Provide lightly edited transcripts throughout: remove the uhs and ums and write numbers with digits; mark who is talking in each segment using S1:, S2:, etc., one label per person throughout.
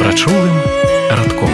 S1: Прачулым радком.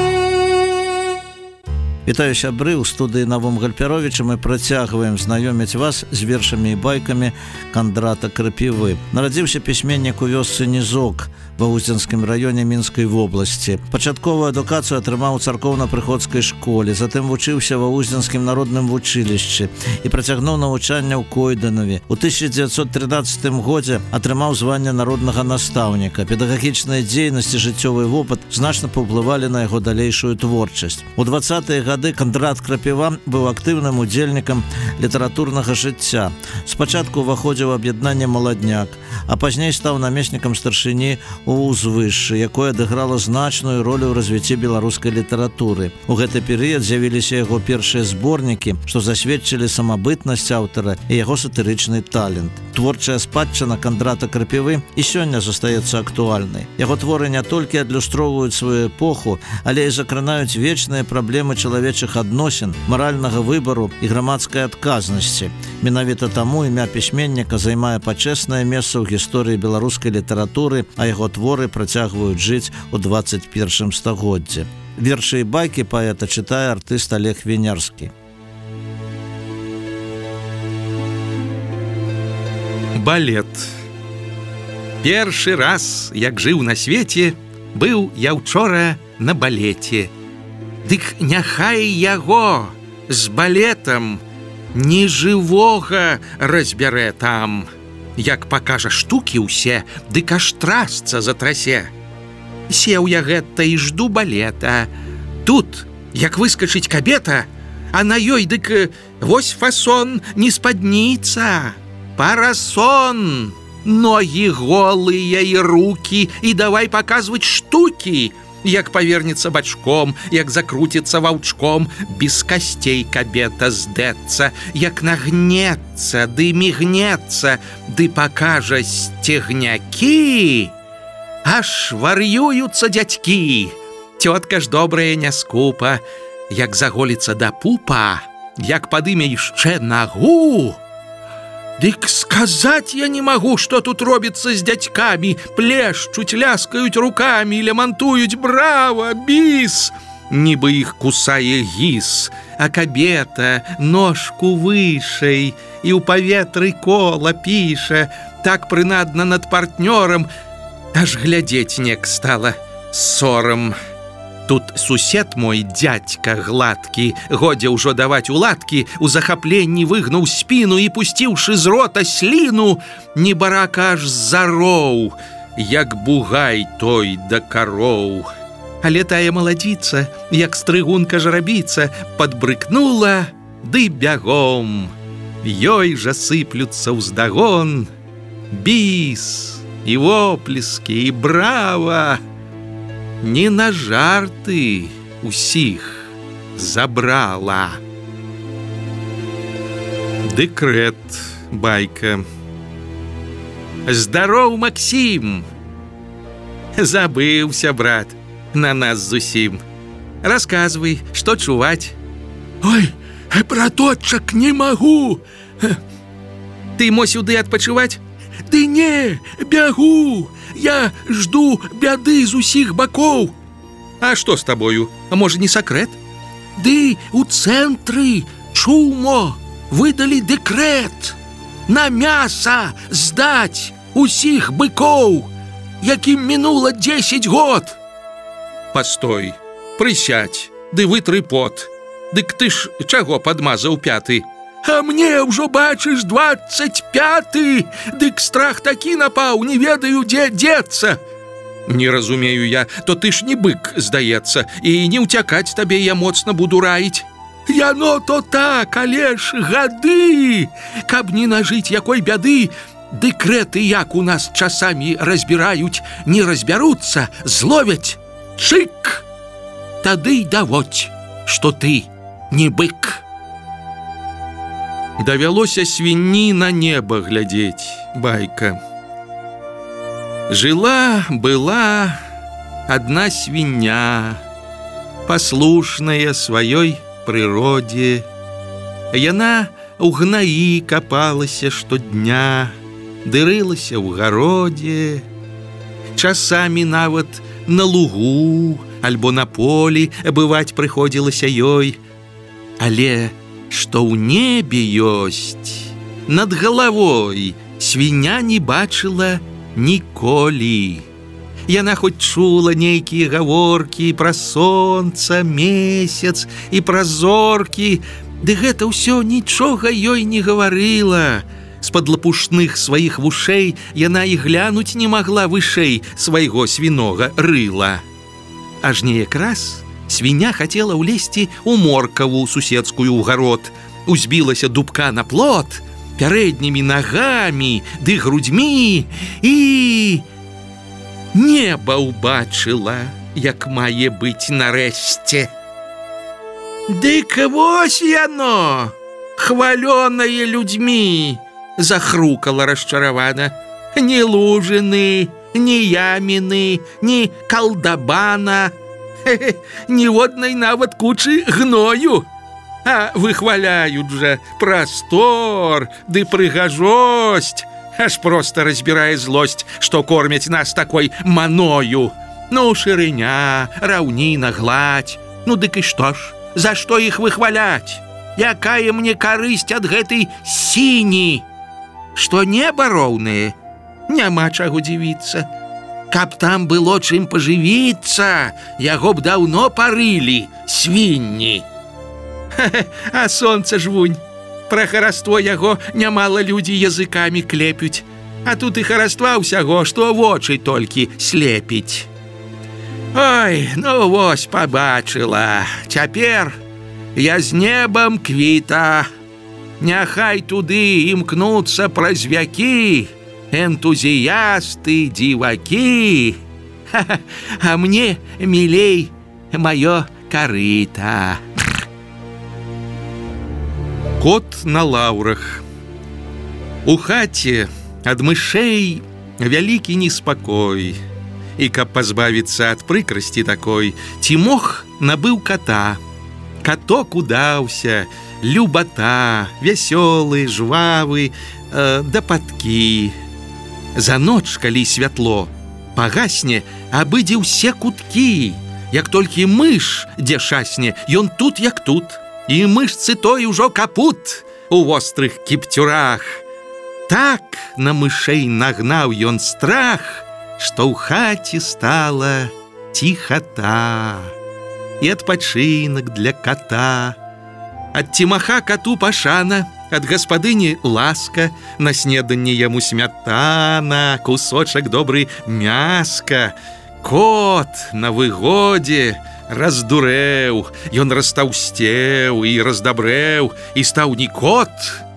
S2: Вітаю сябры, у студыі Навум Гальпяровіча мы працягваем знаёміць вас з вершамі і байкамі Кандрата Крапівы. Нарадзіўся пісьменнік у вёсцы Нізок ва Уздзенскім раёне Мінскай вобласці. Пачатковую адукацыю атрымаў у царкоўна-прыходскай школе, затым вучыўся ва Уздзенскім народным вучылішчы і працягнуў навучанне ў Койданове. У 1913 годзе атрымаў званне народнага настаўніка. Педагагічная дзейнасць і жыццёвы вопыт значна паўплывалі на яго далейшую творчасць. У 20-е гады Кандрат Крапіва быў актыўным удзельнікам літаратурнага жыцця. Спачатку ўваходзіў у аб'яднанне «Маладняк», а пазней стаў намеснікам старшыні у ўзвышшы, якое адыграла значную ролю ў развіцці беларускай літаратуры. У гэты перыяд з'явіліся яго першыя зборнікі, што засведчылі самабытнасць аўтара і яго сатырычны талент. Творчая спадчына Кандрата Крапівы і сёння застаецца актуальнай. Яго творы не толькі адлюстроўваюць сваю эпоху, але і закранаюць вечныя праблемы чалавечых адносін, маральнага выбару і грамадскай адказнасці. Менавіта таму імя пісьменніка займае пачэснае месца ў гісторыі беларускай літаратуры, а яго творы працягваюць жыць у 21 стагоддзі. Вершы і байкі паэта чытае артыст Олег Вінярскі.
S3: Балет. Першы раз, як жыў на свеце, быў я учора на балеце. Дык няхай яго з балетам нежывога разбярэ там. Як пакажа штукі ўсе, дык аж трасца затрасе. Сеў я гэта і жду балета. Тут, як выскачыць кабета, а на ёй дык вось фасон не спадніца, парасон, ногі голыя і рукі, і давай паказваць штукі, як павернецца бачком, як закруціцца ваўчком, без касцей кабета здэцца, як нагнецца, ды мігнецца, ды пакажа сцегнякі, аж вар'ююцца дзядзькі. Цётка ж добрая не скупа, як заголіцца да пупа, як падыме яшчэ нагу. Дык сказаць я не магу, што тут робіцца з дзядзькамі, плешчуць, ляскаюць рукамі, лямантуюць брава, біс. Нібы іх кусае гіс, а кабета ножку вышэй і ў паветры кола піша, так прынадна над партнёрам, аж глядзець нек стала сорам. Тут сусед мой, дядька гладкі, годзе ўжо даваць уладкі, у захапленні выгнуў спіну і, пусціўшы з рота сліну, небарака аж зароў, як бугай той да кароў. Але тая маладзіца, як стрыгунка жарабіца, падбрыкнула, ды бягом. Ёй жа сыплюцца ўздагон біс, і воплескі, і брава. Не на жарты усіх забрала. Дэкрэт, байка. Здароў, Максім! Забыўся, брат, на нас зусім. Расказвай, што чуваць?
S4: Ой, браточак, не магу.
S3: Ты мо сюды адпачываць?
S4: Ды не, бягу. Я жду бяды з усіх бакоў.
S3: А што з табою? А можа, не сакрэт?
S4: Ды у цэнтры, чумо, выдалі дэкрэт на мяса здаць усіх быкоў, якім мінула 10 год.
S3: Пастой, прысядь, ды вытры пот. Дык ты ж чаго падмазаў пяты?
S4: А мне ўжо, бачыш, 25, дык страх такі напаў, не ведаю, дзе дзецца.
S3: Не разумею я, то ты ж не бык, здаецца, і не ўцякаць табе я моцна буду раіць.
S4: Яно то так, але ж гады, каб не нажыць якой бяды. Дэкрэты, як у нас часамі разбіраюць, не разбяруцца, зловяць, чык. Тады й даводь, што ты не бык.
S3: Давялося свінні на неба глядзець, байка. Жила-была адна свіння, паслушная сваёй прыродзе. Яна ў гнаі капалася штодня, дырылася ў гародзе, часамі нават на лугу альбо на полі бываць прыходзілася ёй. Але што ў небе ёсць, над галавой свіня не бачыла ніколі. Яна хоць чула нейкія гаворкі пра сонца, месяц і пра зоркі, ды гэта ўсё нічога ёй не гаварыла. З-пад лапушных сваіх вушэй яна і глянуць не магла вышэй свайго свінога рыла. Аж неяк раз свіня хацела ўлезці ў моркаву суседскую ў гарод, узбілася дубка на плот пярэднімі нагамі ды грудзьмі і неба ўбачыла, як мае быць нарэшце. Дык вось яно, хвалёнае людзьмі, захрукала расчаравана. Ні лужыны, ні яміны, ні калдабана, ніводнай нават кучы гною. А выхваляють жа простор ды прыгажосць. Аж просто разбірае злосць, што кормяць нас такой маною. Ну, шырыня, раўніна, гладь. Ну, дык і што ж? За што іх выхваляць? Якая мне карысць ад гэтай сіні? Што неба роўнае? Няма чаго дзівіцца. Каб там было чым пажывіцца, яго б даўно парылі свінні. А сонца ж вунь. Пра хараство яго нямала людзі языкамі клепюць. А тут і хараства ўсяго, што вочы толькі слепіць. Ой, ну вось пабачыла. Цяпер я з небам квіта. Няхай туды імкнуцца праз вякі энтузіясты, дзівакі. А мне мілей маё карыта. Кот на лаўрах. У хаце ад мышэй вялікі неспакой. І каб пазбавіцца ад прыкрасці такой, Цімох набыў кота. Каток удаўся, любата, вясёлы, жвавы, да падкі. За ноч, калі святло пагасне, абыдзе ўсе куткі. Як толькі мыш дзе шасне, ён тут як тут. І мышцы той ужо капут у вострых кіпцюрах. Так на мышэй нагнаў ён страх, што ў хаце стала ціхата і адпачынак для кота. Ад Цімаха кату пашана, ад гаспадыні ласка, на снеданне яму смятана, кусочак добры мяска. Кот на выгодзе раздурэў, ён растаўсцеў і раздабрэў, і стаў не кот,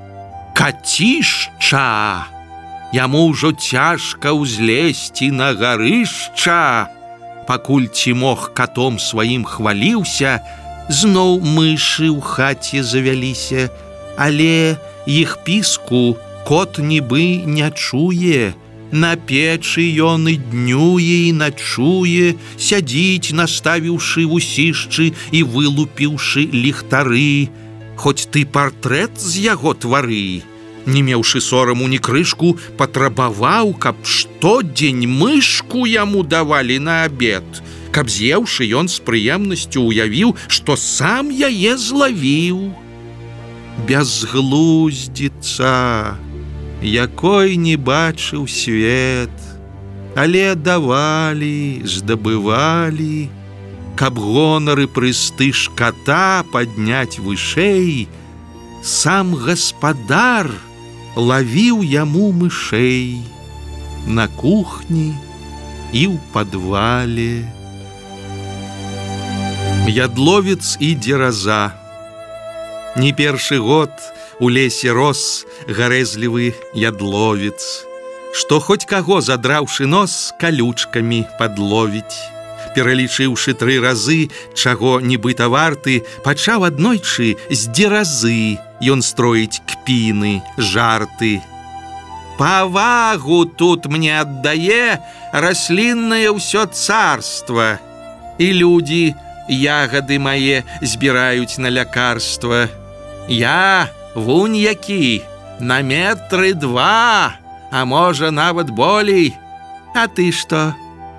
S3: кацішча. Яму ўжо цяжка ўзлезці на гарышча. Пакуль Цімох катом сваім хваліўся, зноў мышы ў хаце завяліся, але іх піску кот нібы не чуе. На печы ён і днюе, і начуе, сядзіць, наставіўшы вусішчы і вылупіўшы ліхтары. Хоць ты партрэт з яго твары. Не меўшы сораму ні крышку, патрабаваў, каб штодзень мышку яму давалі на абед. Каб з'еўшы, ён з прыемнасцю уявіў, што сам яе злавіў. Бязглуздзіца, якой не бачыў свет, але давалі, здабывалі, каб гонары прэстыж кота падняць вышэй, сам гаспадар лавіў яму мышэй на кухні і ў падвале. Ядловец і дзераза. Не першы год у лесе рос гарэзлівы ядловец, што хоць каго, задраўшы нос, калючкамі падловіць. Пералічыўшы 3 разы, чаго нібыта варты, пачаў аднойчы з дзеразы ён строіць кпіны, жарты. Павагу тут мне аддае расліннае ўсё царства, і людзі ягады мае збіраюць на лякарства. Я вунь які, на 2 метры, а можа нават болей. А ты што?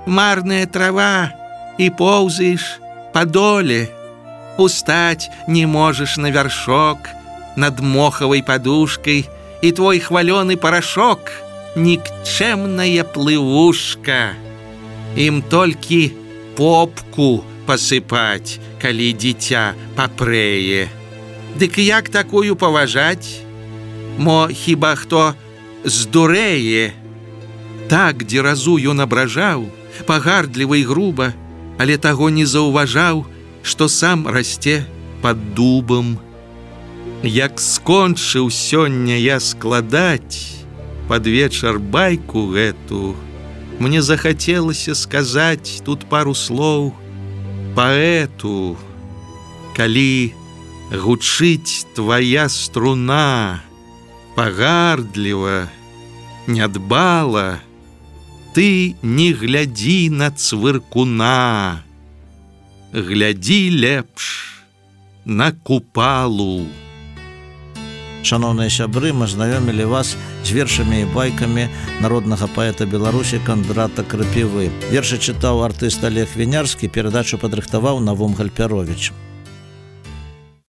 S3: Марная трава, и ползаешь по доле. Устать не можешь на вершок над моховой подушкой, и твой хваленый порошок — никчемная плывушка. Им только попку посыпать, коли дитя попреє. Дык як такую поважать? Мо хіба хто здурэе? Так дзеразу ён абражаў, пагардліва і груба, але таго не заўважаў, што сам расце пад дубам. Як скончыў сёння я складаць пад вечар байку гэту, мне захацелася сказаць тут пару слоў паэту. Калі гучыць твая струна пагардліва, нядбала, ты не глядзі на цвыркуна, глядзі лепш на купалу.
S2: Шановныя сябры, мы знаёмілі вас з вершамі і байкамі народнага паэта Беларусі Кандрата Крапівы. Вершы чытаў артыст Олег Вінярскі, перадачу падрыхтаваў Навум Гальпяровіч.